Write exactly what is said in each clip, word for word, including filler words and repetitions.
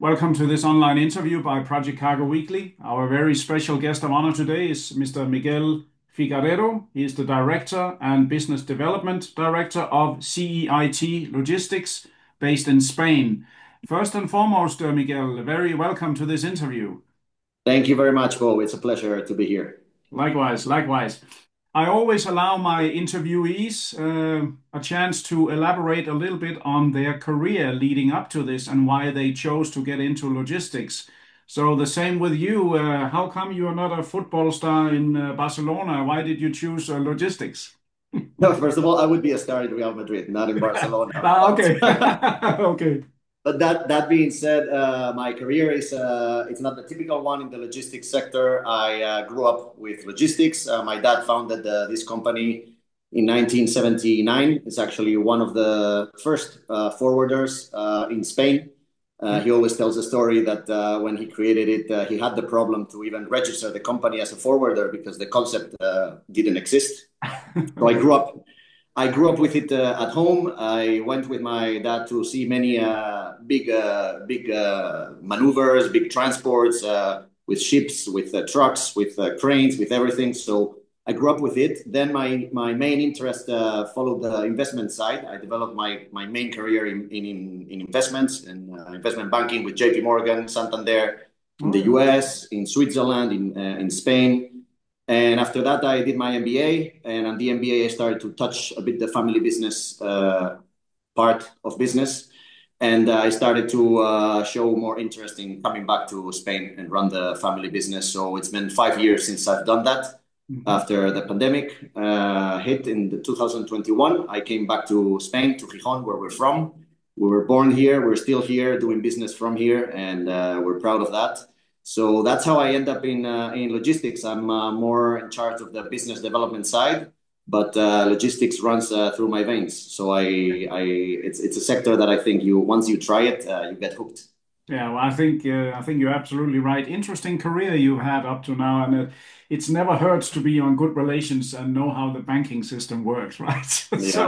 Welcome to this online interview by Project Cargo Weekly. Our very special guest of honor today is Mister Miguel Figueiredo. He is the Director and Business Development Director of C E I T Logistics based in Spain. First and foremost, uh, Miguel, very welcome to this interview. Thank you very much, Bo. It's a pleasure to be here. Likewise, likewise. I always allow my interviewees uh, a chance to elaborate a little bit on their career leading up to this and why they chose to get into logistics. So the same with you. Uh, how come you are not a football star in uh, Barcelona? Why did you choose uh, logistics? No, first of all, I would be a star in Real Madrid, not in Barcelona. Ah, But okay. Okay. but that that being said, uh, my career is uh, it's not the typical one in the logistics sector. I uh, grew up with logistics. Uh, my dad founded uh, this company in nineteen seventy-nine. It's actually one of the first uh, forwarders uh, in Spain. Uh, he always tells a story that uh, when he created it, uh, he had the problem to even register the company as a forwarder because the concept uh, didn't exist. So I Okay. grew up, I grew up with it uh, at home. I went with my dad to see many uh, big, uh, big uh, maneuvers, big transports uh, with ships, with uh, trucks, with uh, cranes, with everything. So I grew up with it. Then my my main interest uh, followed the investment side. I developed my my main career in in, in investments and uh, investment banking with J P Morgan, Santander, in the Oh, U S, in Switzerland, in uh, in Spain. And after that, I did my M B A, and on the M B A, I started to touch a bit the family business uh, part of business, and uh, I started to uh, show more interest in coming back to Spain and run the family business. So it's been five years since I've done that. mhm. After the pandemic uh, hit in the two thousand twenty-one, I came back to Spain, to Gijón, where we're from. We were born here. We're still here doing business from here, and uh, we're proud of that. So that's how I end up in uh, in logistics. I'm uh, more in charge of the business development side, but uh, logistics runs uh, through my veins. So I, I, it's it's a sector that I think you once you try it, uh, you get hooked. Yeah, well, I think uh, I think you're absolutely right. Interesting career you've had up to now, and it, it's never hurts to be on good relations and know how the banking system works, right? Yeah. So,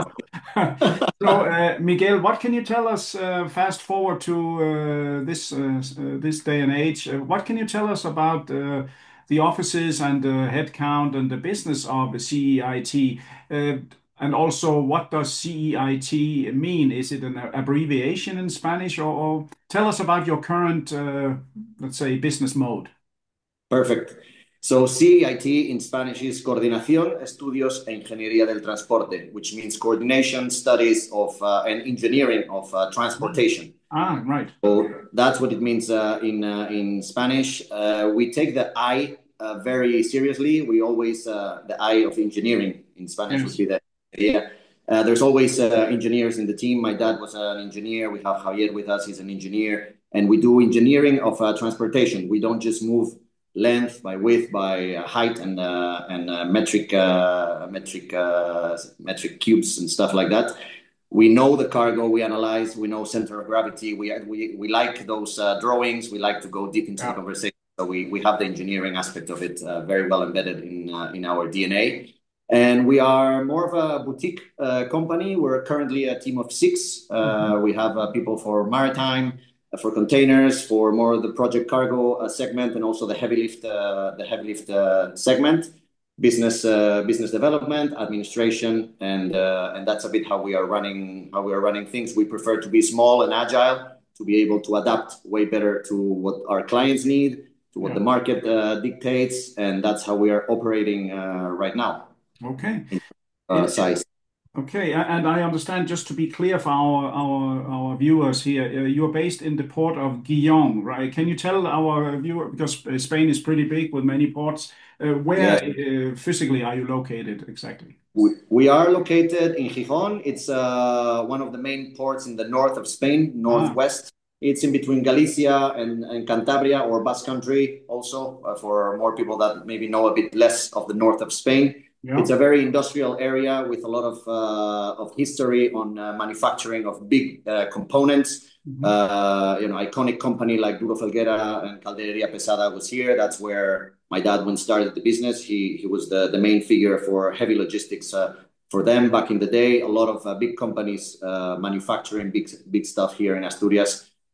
so uh, Miguel, what can you tell us? Uh, fast forward to uh, this uh, s- uh, this day and age. Uh, what can you tell us about uh, the offices and the headcount and the business of C E I T? Uh, and also, what does C E I T mean? Is it an abbreviation in Spanish, or, or tell us about your current, uh, let's say, business mode? Perfect. So C I T in Spanish is Coordinación, Estudios e Ingeniería del Transporte, which means coordination, studies of uh, and engineering of uh, transportation. Ah, right. So that's what it means uh, in uh, in Spanish. Uh, we take the I uh, very seriously. We always uh, the I of engineering in Spanish would Yes. be the idea. Uh, there's always uh, engineers in the team. My dad was an engineer. We have Javier with us. He's an engineer, and we do engineering of uh, transportation. We don't just move length by width by uh, height and uh, and uh, metric uh, metric uh, metric cubes and stuff like that. We know the cargo, we analyze, we know center of gravity. We we we like those uh, drawings. We like to go deep into the Yeah. conversation. So we we have the engineering aspect of it uh, very well embedded in uh, in our D N A. And we are more of a boutique uh, company. We're currently a team of six. Mhm. Uh, we have uh, people for maritime, uh, for containers, for more of the project cargo uh, segment, and also the heavy lift uh, the heavy lift uh, segment, business uh, business development, administration, and uh, and that's a bit how we are running how we are running things. We prefer to be small and agile to be able to adapt way better to what our clients need, to what Yeah. the market uh, dictates, and that's how we are operating uh, right now Okay. in uh, It, it- size. okay. a- And I understand, just to be clear for our our our viewers here, uh, you're based in the port of Gijón, right? Can you tell our viewer, because uh, Spain is pretty big with many ports, uh, where Yes, uh, physically are you located exactly? we, we are located in Gijón. It's uh, one of the main ports in the north of Spain, Ah, northwest. It's in between Galicia and, and Cantabria or Basque Country, also uh, for more people that maybe know a bit less of the north of Spain. yeah. It's a very industrial area with a lot of, uh, of history on uh, manufacturing of big uh, components. Mhm. Uh, you know, iconic company like Duro Felguera and Calderería Pesada was here. That's where my dad, when started the business, he he was the, the main figure for heavy logistics uh, for them back in the day. A lot of uh, big companies uh, manufacturing big big stuff here in Asturias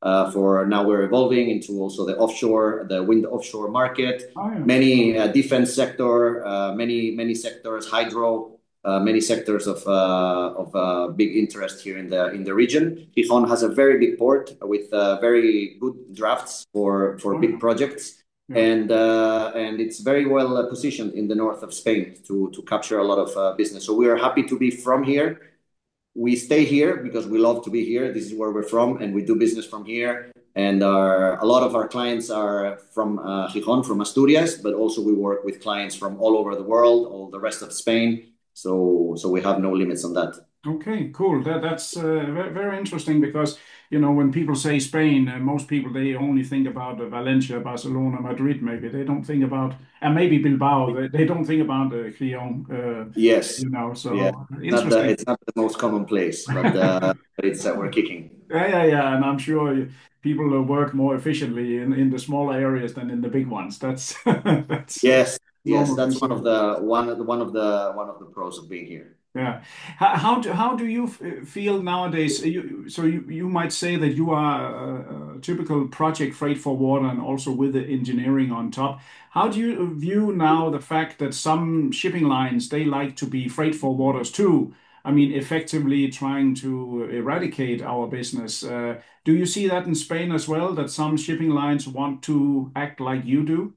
Uh, for now, we're evolving into also the offshore, the wind offshore market, Oh, yeah. many uh, defense sector, uh, many many sectors, hydro, uh, many sectors of uh, of uh, big interest here in the in the region. Gijón has a very big port with uh, very good drafts for for Oh, big yeah. projects, Yeah. and uh, and it's very well uh, positioned in the north of Spain to to capture a lot of uh, business. So we are happy to be from here. We stay here because we love to be here. This is where we're from, and we do business from here. And our, a lot of our clients are from uh, Gijón, from Asturias, but also we work with clients from all over the world, all the rest of Spain. So, so we have no limits on that. Okay, cool. That that's uh, very, very interesting because you know when people say Spain, uh, most people they only think about uh, Valencia, Barcelona, Madrid. Maybe they don't think about, and maybe Bilbao. They, they don't think about uh, Lyon. Uh, Yes, you know, yeah. so Not the interesting. it's not the most common place, but uh, but it's uh, we're kicking. Yeah, yeah, yeah. And I'm sure you- people uh, work more efficiently in, in the smaller areas than in the big ones. That's that's uh, Yes, yes. normally That's one of so. the one of the one of the one of the pros of being here. Yeah. How, how do how do you f- feel nowadays? You, so you, you might say that you are a, a typical project freight forwarder and also with the engineering on top. How do you view now the fact that some shipping lines they like to be freight forwarders too? I mean, effectively trying to eradicate our business. Uh, do you see that in Spain as well, that some shipping lines want to act like you do?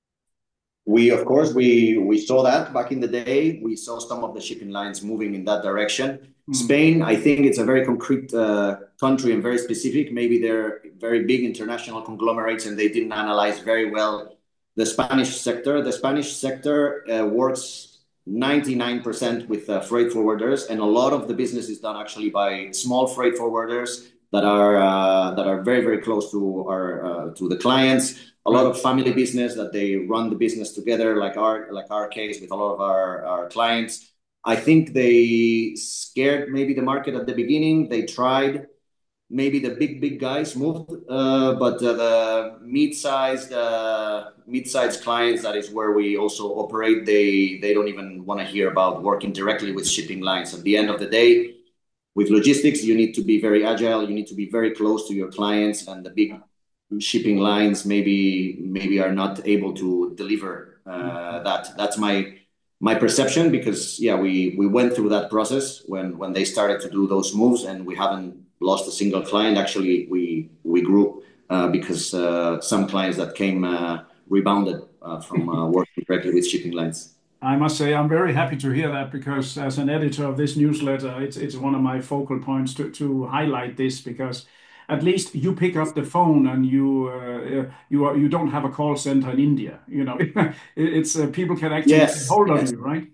We, of course, we we saw that back in the day. We saw some of the shipping lines moving in that direction. Hmm. Spain, I think it's a very concrete uh, country and very specific. Maybe they're very big international conglomerates and they didn't analyze very well the Spanish sector. The Spanish sector uh, works ninety-nine percent with uh, freight forwarders, and a lot of the business is done actually by small freight forwarders that are uh, that are very very close to our uh, to the clients. A lot Right. of family business that they run the business together, like our like our case with a lot of our, our clients. I think they scared maybe the market at the beginning. They tried. Maybe the big big guys moved, uh, but uh, the mid-sized uh, mid-sized clients, that is where we also operate. They they don't even want to hear about working directly with shipping lines. At the end of the day, with logistics, you need to be very agile. You need to be very close to your clients, and the big shipping lines maybe maybe are not able to deliver uh, that. That's my my perception because yeah, we we went through that process when when they started to do those moves, and we haven't lost a single client. Actually, we we grew uh, because uh, some clients that came uh, rebounded uh, from uh, working directly with shipping lines. I must say I'm very happy to hear that because as an editor of this newsletter, it's it's one of my focal points to to highlight this because at least you pick up the phone and you uh, uh, you are you don't have a call center in India. You know, it's uh, people can actually get Yes, hold of yes. you, right?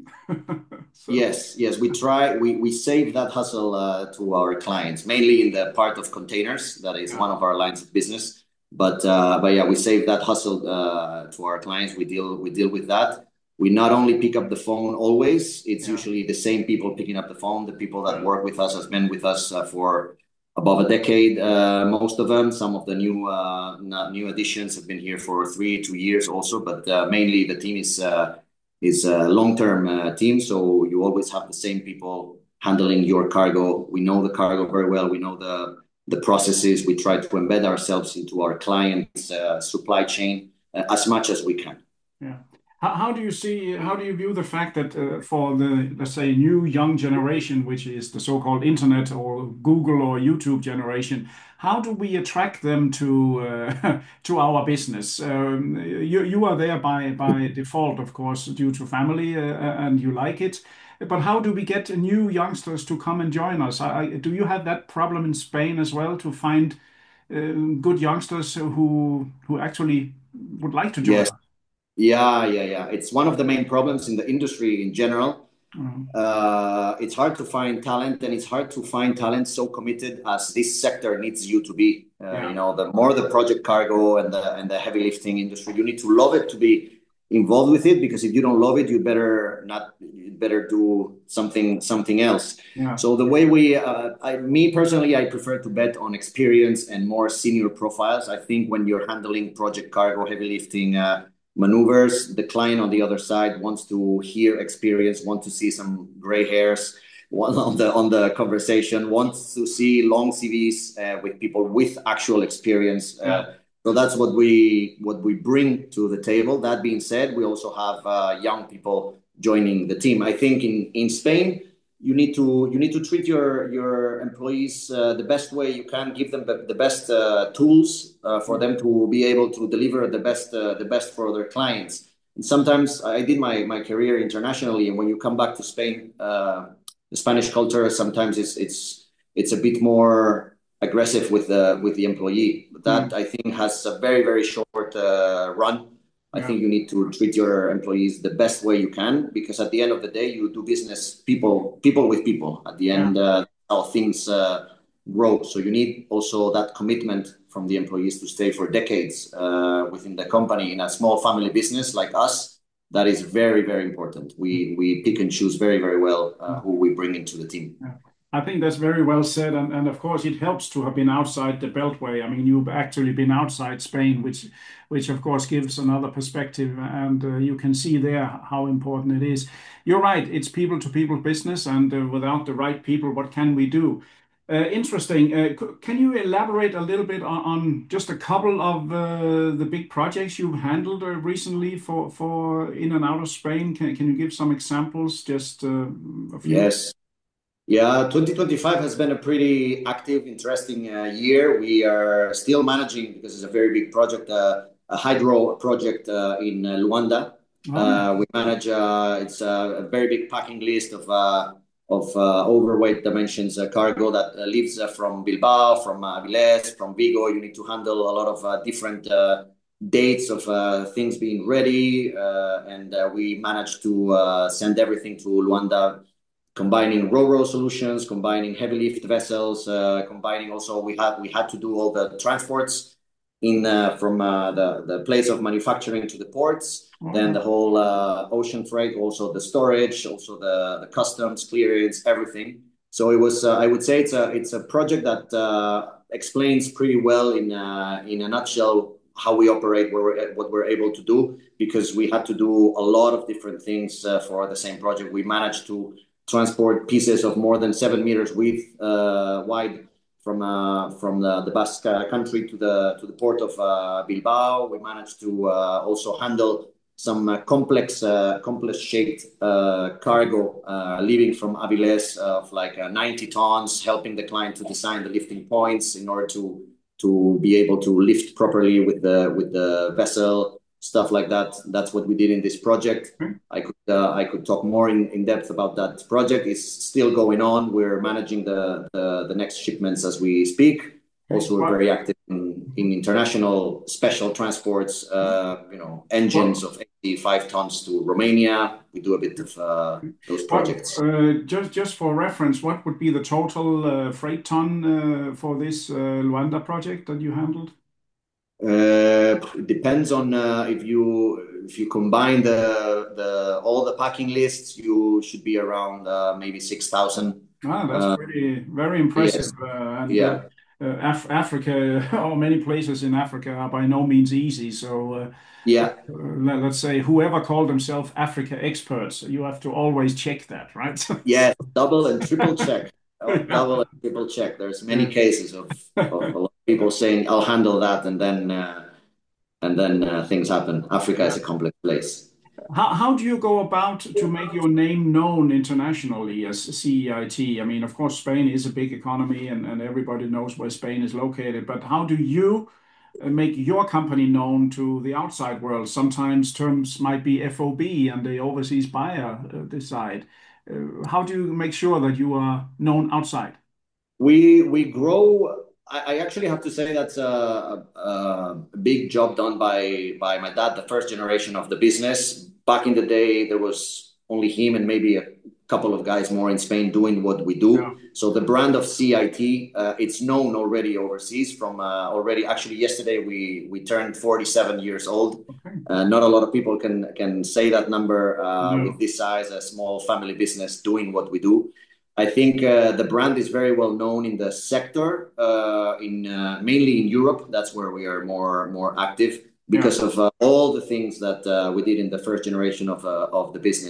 So Yes, yes, we try. We we save that hustle uh, to our clients, mainly in the part of containers. That is yeah, one of our lines of business. But uh, but yeah, we save that hustle uh, to our clients. We deal we deal with that. We not only pick up the phone always. It's yeah, usually the same people picking up the phone. The people that right. work with us has been with us uh, for above a decade. Uh, most of them. Some of the new uh, not new additions have been here for three, two years also. But uh, mainly the team is. Uh, is a long-term uh, team, so you always have the same people handling your cargo. We know the cargo very well. We know the the processes. We try to embed ourselves into our clients' uh, supply chain uh, as much as we can. Yeah. How, how do you see, how do you view the fact that uh, for the, let's say, new young generation, which is the so-called internet or Google or YouTube generation, how do we attract them to uh, to our business? Um, you you are there by by default, of course, due to family, uh, and you like it. But how do we get new youngsters to come and join us? I, I- do you have that problem in Spain as well to find uh, good youngsters who who actually would like to join Yes, us? yeah, yeah, yeah. It's one of the main problems in the industry in general. Mm. Uh, it's hard to find talent, and it's hard to find talent so committed as this sector needs you to be. Uh, you Yeah, know, the more the project cargo and the and the heavy lifting industry, you need to love it to be involved with it. Because if you don't love it, you better not. You better do something something else. yeah, So the way we, uh, I, me personally, I prefer to bet on experience and more senior profiles. I think when you're handling project cargo, heavy lifting. Uh, maneuvers. The client on the other side wants to hear experience, want to see some gray hairs, one on the on the conversation, wants to see long C Vs uh, with people with actual experience. Yeah. Uh, so that's what we what we bring to the table. That being said, we also have uh, young people joining the team. I think in in Spain, you need to you need to treat your your employees uh, the best way you can. Give them the, the best uh, tools uh, for them to be able to deliver the best uh, the best for their clients. And sometimes I did my my career internationally, and when you come back to Spain, uh, the Spanish culture sometimes it's it's it's a bit more aggressive with the with the employee. Mm. That I think has a very very short uh, run. I Yeah. think you need to treat your employees the best way you can, because at the end of the day, you do business people people with people. At the Yeah. end, uh, how things uh, grow. So you need also that commitment from the employees to stay for decades uh, within the company. In a small family business like us, that is very very important. We we pick and choose very very well uh, Mm. who we bring into the team. Yeah. I think that's very well said, and, and of course it helps to have been outside the Beltway. I mean, you've actually been outside Spain, which, which of course gives another perspective, and uh, you can see there how important it is. You're right; it's people-to-people business, and uh, without the right people, what can we do? Uh, interesting. Uh, c- can you elaborate a little bit on, on just a couple of uh, the big projects you've handled uh, recently for for in and out of Spain? Can can you give some examples? Just uh, a few. Yes. Yeah, twenty twenty-five has been a pretty active, interesting uh, year. We are still managing, because it's a very big project, uh, a hydro project uh, in uh, Luanda. Oh, yeah. Uh, we manage, uh, it's a, a very big packing list of uh, of uh, overweight dimensions uh, cargo that uh, leaves uh, from Bilbao, from uh, Avilés, from Vigo. You need to handle a lot of uh, different uh, dates of uh, things being ready, uh, and uh, we managed to uh, send everything to Luanda, combining ro-ro solutions, combining heavy lift vessels, uh, combining also we had we had to do all the transports in uh, from uh, the the place of manufacturing to the ports, Oh, then yeah. the whole uh, ocean freight, also the storage, also the the customs clearance, everything. So it was uh, I would say it's a it's a project that uh, explains pretty well in uh, in a nutshell how we operate, what we're, what we're able to do, because we had to do a lot of different things uh, for the same project. We managed to transport pieces of more than seven meters width uh, wide from uh, from the, the Basque country to the to the port of uh, Bilbao. We managed to uh, also handle some uh, complex uh, complex shaped uh, cargo uh, leaving from Avilés of like uh, ninety tons, helping the client to design the lifting points in order to to be able to lift properly with the with the vessel, stuff like that. That's what we did in this project. Okay. I could uh, I could talk more in, in depth about that project. It's still going on. We're managing the, the, the next shipments as we speak. Okay. Also, we're Well, very active in, in international special transports. Uh, you know, engines well, of eighty-five tons to Romania. We do a bit of uh, those well, projects. uh, just just for reference, what would be the total uh, freight ton uh, for this uh, Luanda project that you handled? Uh, it depends on uh, if you if you combine the the all the packing lists, you should be around uh, maybe six thousand. Ah, that's Uh, pretty very impressive. yes, Uh, and uh, yeah. uh, Af Africa, or many places in Africa, are by no means easy. So, uh, uh, Yeah, let- let's say whoever called themselves Africa experts, you have to always check that, right? yes, double and triple check. Oh, Yeah. double and triple check. There's many Yeah. cases of, of a lot of people saying, "I'll handle that," and then uh, and then uh, things happen. Africa is Yeah. a complex place. How, how do you go about to make your name known internationally as C E I T? I mean, of course, Spain is a big economy and, and everybody knows where Spain is located, but how do you uh, make your company known to the outside world? Sometimes terms might be F O B and the overseas buyer uh, decide. Uh, how do you make sure that you are known outside? We we grow. I, I actually have to say that's a, a, a big job done by by my dad, the first generation of the business. Back in the day, there was only him and maybe a couple of guys more in Spain doing what we Yeah. do. So the brand of C I T, uh, it's known already overseas. From uh, already, actually, yesterday we we turned forty-seven years old. Okay. Uh, not a lot of people can can say that number uh, with No. this size, a small family business doing what we do. I think uh, the brand is very well known in the sector, uh, in uh, mainly in Europe. That's where we are more more active Yeah. because of uh, all the things that uh, we did in the first generation of uh, of the business.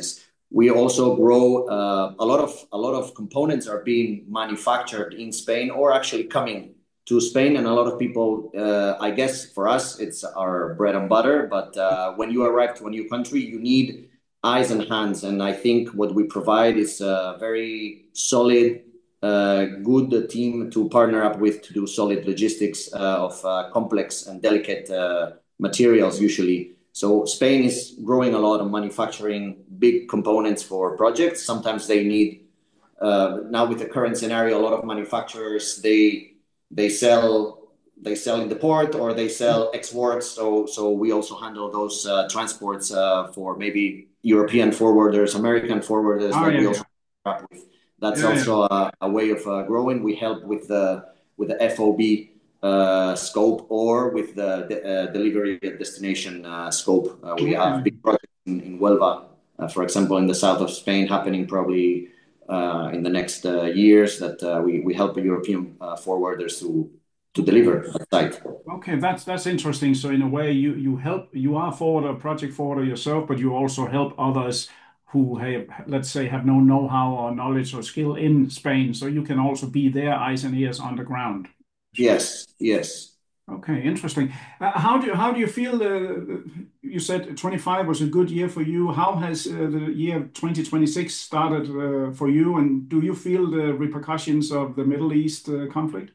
We also grow uh, a lot of a lot of components are being manufactured in Spain or actually coming to Spain, and a lot of people, uh, I guess, for us, it's our bread and butter. But uh, when you arrive to a new country, you need eyes and hands, and I think what we provide is a very solid, uh, good team to partner up with to do solid logistics uh, of uh, complex and delicate uh, materials usually. So Spain is growing a lot on manufacturing big components for projects. Sometimes they need uh, now with the current scenario, a lot of manufacturers they they sell they sell in the port or they sell exports. So so we also handle those uh, transports uh, for maybe European forwarders, American forwarders Oh, that yeah, we yeah. also partner with. That's Yeah, yeah. also a, a way of uh, growing. We help with the with the F O B uh, scope or with the, the uh, delivery at destination uh, scope. Uh, we have Okay. big projects in, in Huelva, uh, for example, in the south of Spain, happening probably uh, in the next uh, years that uh, we, we help European uh, forwarders to to deliver at site. Okay, that's that's interesting. So in a way, you you help you are forwarder, project forwarder yourself, but you also help others who have, let's say, have no know-how or knowledge or skill in Spain. So you can also be their eyes and ears on the ground. Yes, yes. Okay, interesting. Uh, how do you, how do you feel? Uh, you said twenty-five was a good year for you. How has uh, the year twenty twenty-six started uh, for you? And do you feel the repercussions of the Middle East uh, conflict?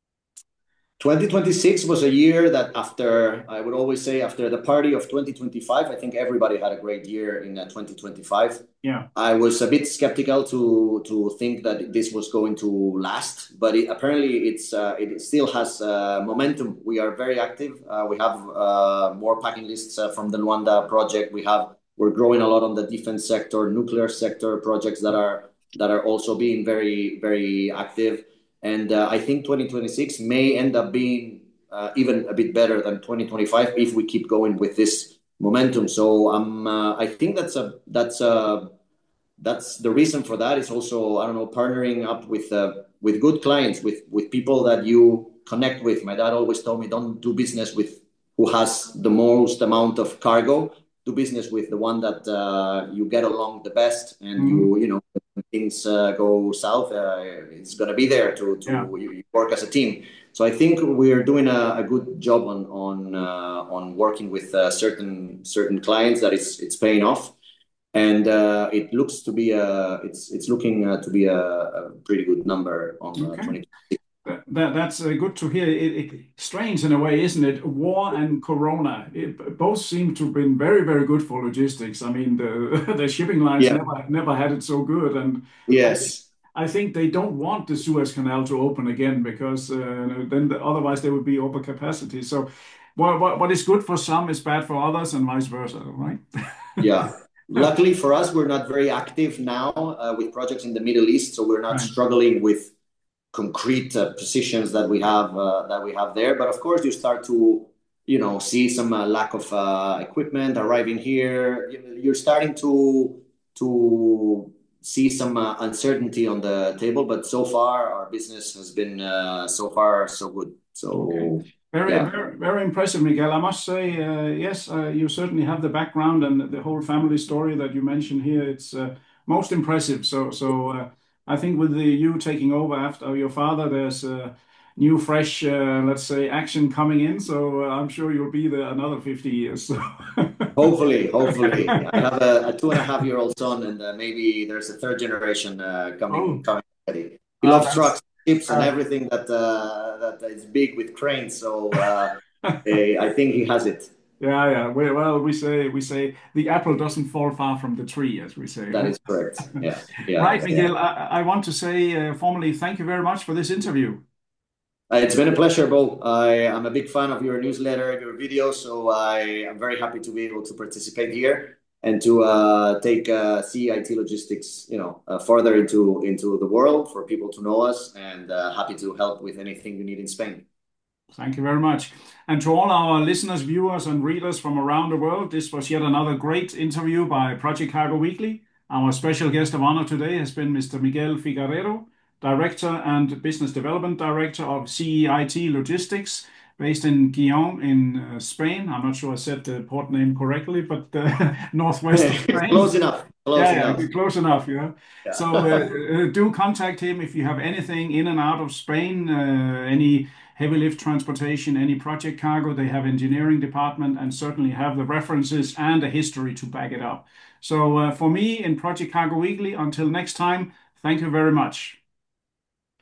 twenty twenty-six was a year that after, I would always say, after the party of twenty twenty-five, I think everybody had a great year in uh, twenty twenty-five. Yeah. I was a bit skeptical to to think that this was going to last, but it, apparently it's uh, it still has uh, momentum. We are very active. Uh, we have uh, more packing lists uh, from the Luanda project. We have we're growing a lot on the defense sector, nuclear sector projects that are that are also being very very active. And uh, I think twenty twenty-six may end up being uh, even a bit better than twenty twenty-five if we keep going with this momentum. So um, uh, I think that's a that's a that's the reason for that is also I don't know partnering up with uh, with good clients with with people that you connect with. My dad always told me don't do business with who has the most amount of cargo. Do business with the one that uh, you get along the best, and Mhm. you you know when things uh, go south, uh, it's gonna be there to to Yeah. you, you work as a team. So I think we're doing a, a good job on on uh, on working with uh, certain certain clients that it's it's paying off and uh, it looks to be a it's it's looking uh, to be a, a pretty good number on uh, Okay. twenty. That, that that's uh, good to hear. It, it strange in a way, isn't it? War and Corona, it, both seem to have been very, very good for logistics. I mean, the the shipping lines Yeah. never never had it so good, and I think Yes. I think they don't want the Suez Canal to open again because uh, then the, otherwise there would be overcapacity. So, what, what what is good for some is bad for others, and vice versa, right? Yeah. Luckily for us, we're not very active now uh, with projects in the Middle East, so we're not Right. struggling with concrete uh, positions that we have uh, that we have there. But of course, you start to you know see some uh, lack of uh, equipment arriving here. You- You're starting to to see some uh, uncertainty on the table. But so far, our business has been uh, so far so good. Okay. So Very, yeah, very, very impressive, Miguel. I must say, uh, yes, uh, you certainly have the background and the whole family story that you mentioned here. It's uh, most impressive. So, so uh, I think with the you taking over after your father, there's uh, new, fresh, uh, let's say, action coming in. So uh, I'm sure you'll be there another fifty years. So. hopefully, hopefully, I have a, a two and a half year old son, and uh, maybe there's a third generation uh, coming Oh, coming already. He ah, loves that's trucks, ships, and uh, everything that uh, that is big with cranes. So uh, eh, I think he has it. yeah, yeah. We, well, we say we say the apple doesn't fall far from the tree, as we say. That is correct. Yeah, yeah, Right, yeah. Miguel, I, I want to say uh, formally thank you very much for this interview. Uh, it's been a pleasure, Bo. I am a big fan of your newsletter, your videos, so I am very happy to be able to participate here and to uh, take uh, C I T Logistics, you know, uh, further into into the world for people to know us, and uh, happy to help with anything you need in Spain. Thank you very much. And to all our listeners, viewers, and readers from around the world, this was yet another great interview by Project Cargo Weekly. Our special guest of honor today has been Mister Miguel Figueiredo, Director and Business Development Director of C E I T Logistics. based in Guillaume in uh, Spain. I'm not sure I said the port name correctly, but uh, northwest of Close Spain. enough. Close Yeah, yeah, enough. close enough, yeah. So Yeah. uh, uh, do contact him if you have anything in and out of Spain, uh, any heavy lift transportation, any project cargo. They have engineering department and certainly have the references and a history to back it up. So uh, for me in Project Cargo Weekly, until next time, thank you very much.